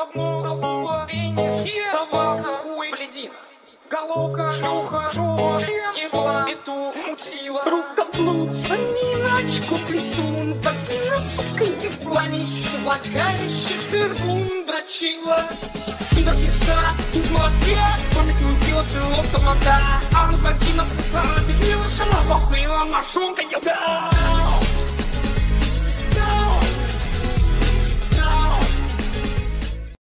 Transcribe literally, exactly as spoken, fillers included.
говно, салуба, пенис, давалка, хуй, блядина. Головка, шлюха, жопа, ебла, петух, мутила, рукоблуд, саниначку, плетун, вагина, сука, ебланище, влагалище, штербун, дрочила. Пидор пизда, из молоке, памятную пила, пилот, тамада, а на вагина, пута, бегила, шала, вахуила, машонка, еда.